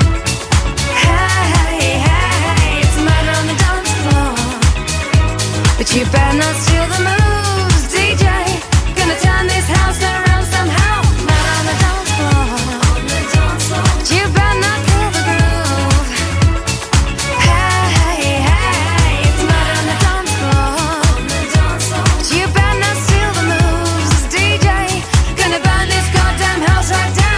Hey, it's murder on the dance floor, but you better not steal the moves, DJ. Gonna turn this house around somehow. Murder on the dance floor, but you better not kill the groove. Hey, it's murder on the dance floor, but you better not steal the moves, DJ. Gonna burn this goddamn house right down.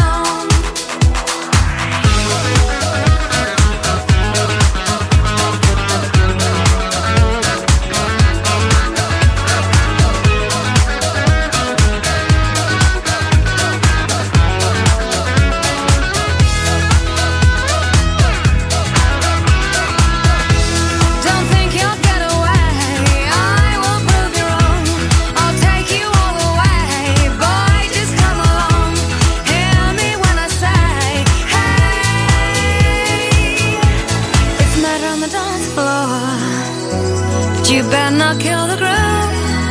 You better not kill the groove.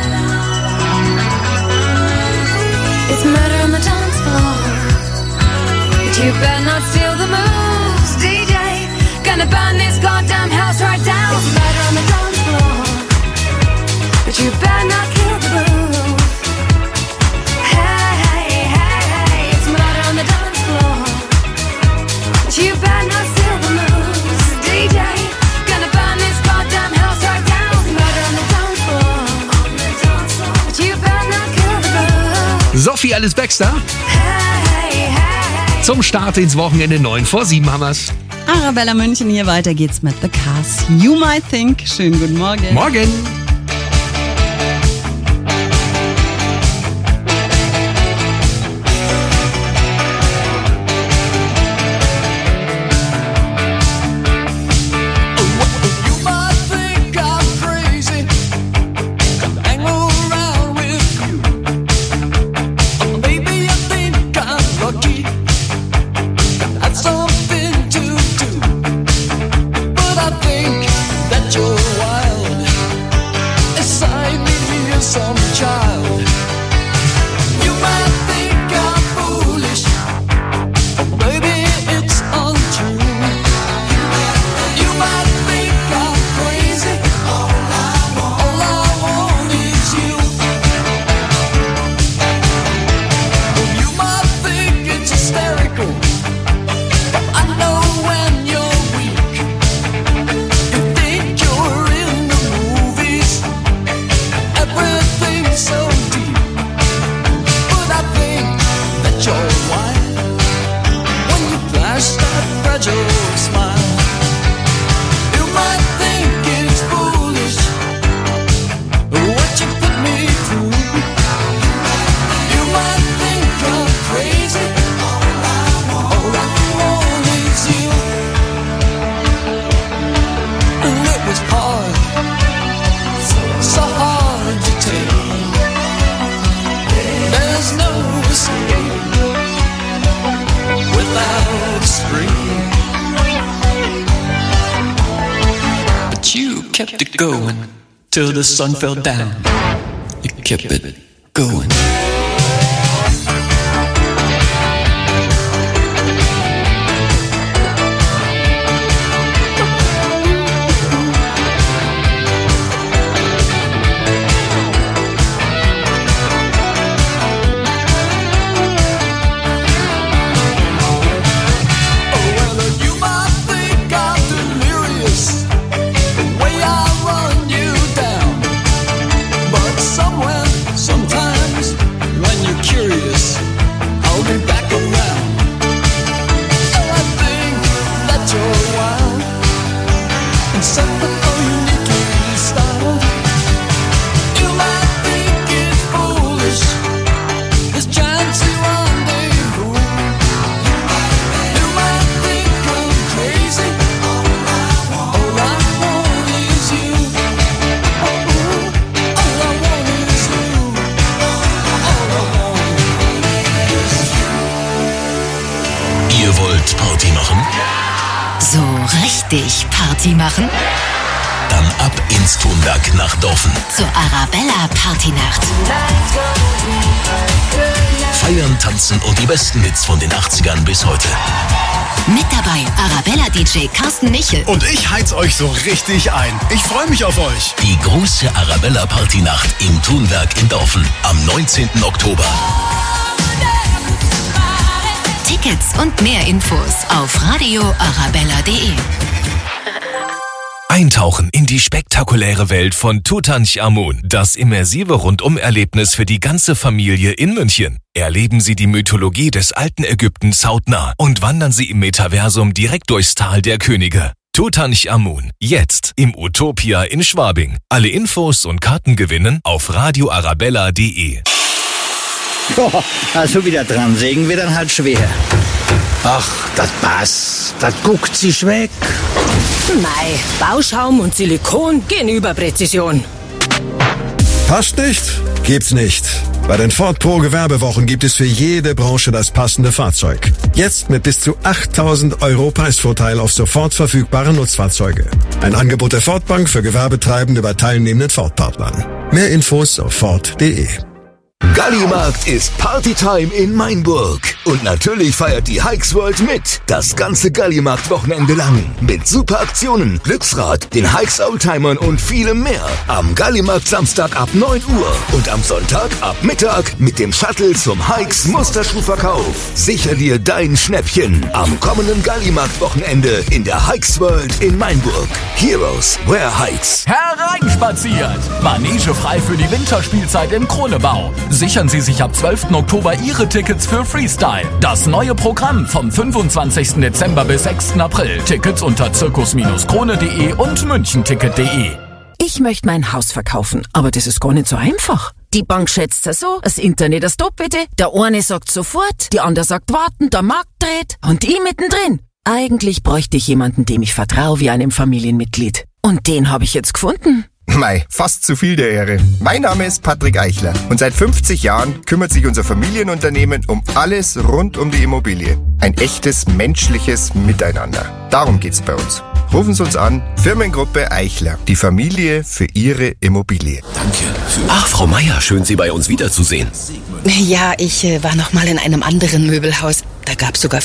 It's murder on the dance floor, but you better not steal the moves, DJ. Gonna burn this goddamn house right down. It's murder on the dance floor, but you better not kill the groove. Hey, it's murder on the dance floor, but you better not steal the moves, DJ. Gonna burn this goddamn house right down. Sophie Alice Baxter. Zum Start ins Wochenende 6:09 haben wir's. Arabella München, hier weiter geht's mit The Cars. You Might Think. Schönen guten Morgen. Morgen. kept it going till the sun fell down. You kept it going. Ihr wollt Party machen? So richtig Party machen? Dann ab ins Thunberg nach Dorfen. Zur Arabella Partynacht. Feiern, tanzen und die besten Hits von den 80ern bis heute. Mit dabei Arabella DJ Carsten Michel. Und ich heiz euch so richtig ein. Ich freue mich auf euch. Die große Arabella Partynacht im Thunberg in Dorfen am 19. Oktober. Tickets und mehr Infos auf radioarabella.de. Eintauchen in die spektakuläre Welt von Tutanchamun, das immersive Rundum-Erlebnis für die ganze Familie in München. Erleben Sie die Mythologie des alten Ägyptens hautnah und wandern Sie im Metaversum direkt durchs Tal der Könige. Tutanchamun, jetzt im Utopia in Schwabing. Alle Infos und Karten gewinnen auf radioarabella.de. Boah, also wieder dran sägen wir dann halt schwer. Ach, das passt, das guckt sich weg. Mei, Bauschaum und Silikon gehen über Präzision. Passt nicht? Gibt's nicht. Bei den Ford Pro Gewerbewochen gibt es für jede Branche das passende Fahrzeug. Jetzt mit bis zu 8.000 € Preisvorteil auf sofort verfügbare Nutzfahrzeuge. Ein Angebot der Ford Bank für Gewerbetreibende bei teilnehmenden Ford-Partnern. Mehr Infos auf Ford.de. Gallimarkt ist Partytime in Mainburg. Und natürlich feiert die Hikes World mit. Das ganze Gallimarkt-Wochenende lang. Mit super Aktionen, Glücksrad, den Hikes Oldtimern und vielem mehr. Am Gallimarkt Samstag ab 9 Uhr. Und am Sonntag ab Mittag mit dem Shuttle zum Hikes Musterschuhverkauf. Sicher dir dein Schnäppchen. Am kommenden Gallimarkt-Wochenende in der Hikes World in Mainburg. Heroes wear Hikes. Hereinspaziert! Manege frei für die Winterspielzeit im Kronebau. Sichern Sie sich ab 12. Oktober Ihre Tickets für Freestyle. Das neue Programm vom 25. Dezember bis 6. April. Tickets unter zirkus-krone.de und münchenticket.de. Ich möchte mein Haus verkaufen, aber das ist gar nicht so einfach. Die Bank schätzt es so, das Internet das Doppelte, der eine sagt sofort, die andere sagt warten, der Markt dreht und ich mittendrin. Eigentlich bräuchte ich jemanden, dem ich vertraue wie einem Familienmitglied. Und den habe ich jetzt gefunden. Mei, fast zu viel der Ehre. Mein Name ist Patrick Eichler und seit 50 Jahren kümmert sich unser Familienunternehmen um alles rund um die Immobilie. Ein echtes menschliches Miteinander. Darum geht's bei uns. Rufen Sie uns an, Firmengruppe Eichler, die Familie für Ihre Immobilie. Danke. Ach, Frau Meier, schön Sie bei uns wiederzusehen. Ja, ich war noch mal in einem anderen Möbelhaus. Da gab's sogar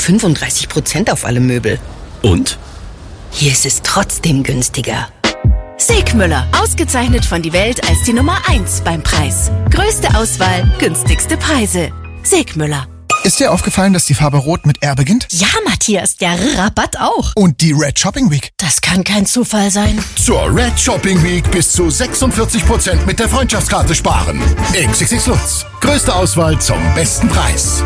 35% auf alle Möbel. Und? Hier ist es trotzdem günstiger. Segmüller, ausgezeichnet von die Welt als die Nummer 1 beim Preis. Größte Auswahl, günstigste Preise. Segmüller. Ist dir aufgefallen, dass die Farbe Rot mit R beginnt? Ja, Matthias, der Rabatt auch. Und die Red Shopping Week? Das kann kein Zufall sein. Zur Red Shopping Week bis zu 46% mit der Freundschaftskarte sparen. XXX Lutz. Größte Auswahl zum besten Preis.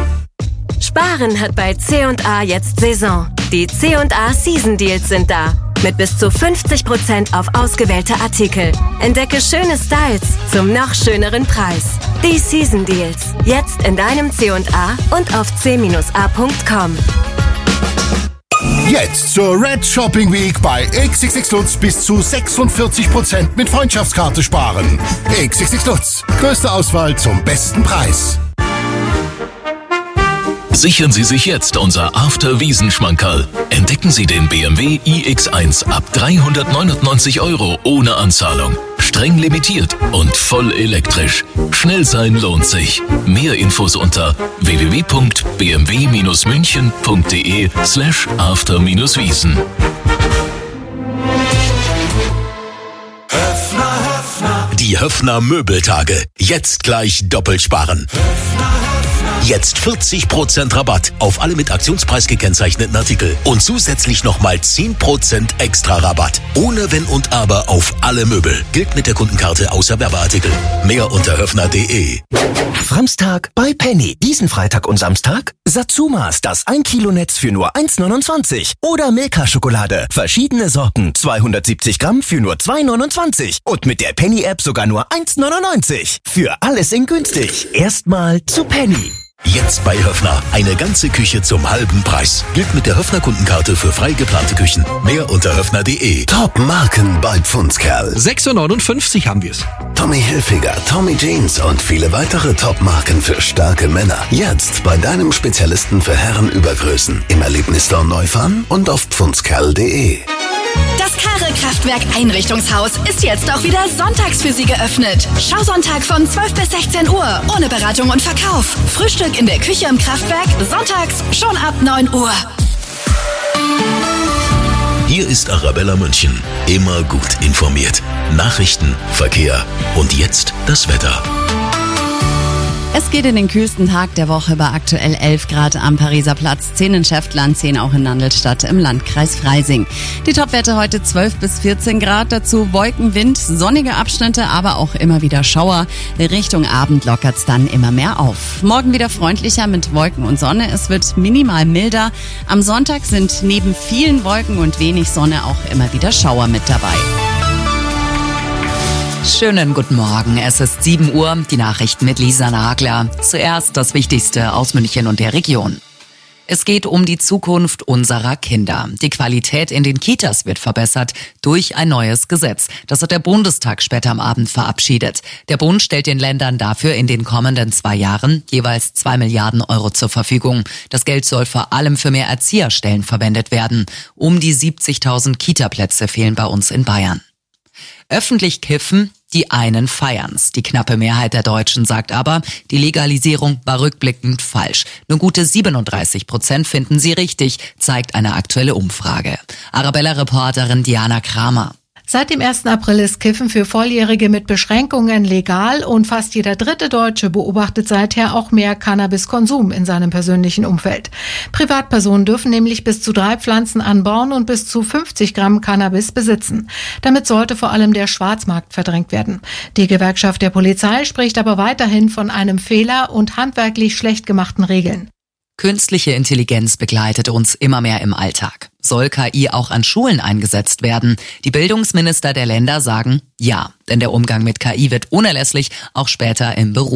Sparen hat bei C&A jetzt Saison. Die C&A Season Deals sind da. Mit bis zu 50% auf ausgewählte Artikel. Entdecke schöne Styles zum noch schöneren Preis. Die Season Deals. Jetzt in deinem C&A und auf c-a.com. Jetzt zur Red Shopping Week bei XXX Lutz bis zu 46% mit Freundschaftskarte sparen. XXX Lutz. Größte Auswahl zum besten Preis. Sichern Sie sich jetzt unser After-Wiesen-Schmankerl. Entdecken Sie den BMW iX1 ab 399 € ohne Anzahlung. Streng limitiert und voll elektrisch. Schnell sein lohnt sich. Mehr Infos unter www.bmw-münchen.de/after-wiesen. Die Höffner Möbeltage. Jetzt gleich doppelt sparen. Jetzt 40% Rabatt auf alle mit Aktionspreis gekennzeichneten Artikel und zusätzlich nochmal 10% extra Rabatt. Ohne Wenn und Aber auf alle Möbel. Gilt mit der Kundenkarte außer Werbeartikel. Mehr unter höffner.de. Samstag bei Penny. Diesen Freitag und Samstag Satsumas, das 1 Kilo Netz für nur 1,29. Oder Milka-Schokolade. Verschiedene Sorten, 270 Gramm für nur 2,29. Und mit der Penny-App sogar nur 1,99. Für alles in günstig. Erstmal zu Penny. Jetzt bei Höffner. Eine ganze Küche zum halben Preis. Gilt mit der Höffner Kundenkarte für frei geplante Küchen. Mehr unter höffner.de. Top-Marken bei Pfundskerl. 6,59 € haben wir's. Tommy Hilfiger, Tommy Jeans und viele weitere Top-Marken für starke Männer. Jetzt bei deinem Spezialisten für Herrenübergrößen. Im Erlebnisstore Neufahren und auf pfundskerl.de. Das Karre-Kraftwerk Einrichtungshaus ist jetzt auch wieder sonntags für Sie geöffnet. Schausonntag von 12 bis 16 Uhr. Ohne Beratung und Verkauf. Frühstück in der Küche im Kraftwerk. Sonntags schon ab 9 Uhr. Hier ist Arabella München. Immer gut informiert. Nachrichten, Verkehr und jetzt das Wetter. Es geht in den kühlsten Tag der Woche bei aktuell 11 Grad am Pariser Platz, 10 in Schäftlarn, 10 auch in Nandelstadt im Landkreis Freising. Die Topwerte heute 12 bis 14 Grad, dazu Wolken, Wind, sonnige Abschnitte, aber auch immer wieder Schauer. Richtung Abend lockert's dann immer mehr auf. Morgen wieder freundlicher mit Wolken und Sonne, es wird minimal milder. Am Sonntag sind neben vielen Wolken und wenig Sonne auch immer wieder Schauer mit dabei. Schönen guten Morgen, es ist 7 Uhr, die Nachrichten mit Lisa Nagler. Zuerst das Wichtigste aus München und der Region. Es geht um die Zukunft unserer Kinder. Die Qualität in den Kitas wird verbessert durch ein neues Gesetz. Das hat der Bundestag später am Abend verabschiedet. Der Bund stellt den Ländern dafür in den kommenden 2 Jahren jeweils 2 Milliarden € zur Verfügung. Das Geld soll vor allem für mehr Erzieherstellen verwendet werden. Um die 70.000 Kitaplätze fehlen bei uns in Bayern. Öffentlich kiffen, die einen feiern's. Die knappe Mehrheit der Deutschen sagt aber, die Legalisierung war rückblickend falsch. Nur gute 37% finden sie richtig, zeigt eine aktuelle Umfrage. Arabella-Reporterin Diana Kramer. Seit dem 1. April ist Kiffen für Volljährige mit Beschränkungen legal und fast jeder dritte Deutsche beobachtet seither auch mehr Cannabiskonsum in seinem persönlichen Umfeld. Privatpersonen dürfen nämlich bis zu 3 Pflanzen anbauen und bis zu 50 Gramm Cannabis besitzen. Damit sollte vor allem der Schwarzmarkt verdrängt werden. Die Gewerkschaft der Polizei spricht aber weiterhin von einem Fehler und handwerklich schlecht gemachten Regeln. Künstliche Intelligenz begleitet uns immer mehr im Alltag. Soll KI auch an Schulen eingesetzt werden? Die Bildungsminister der Länder sagen ja, denn der Umgang mit KI wird unerlässlich, auch später im Beruf.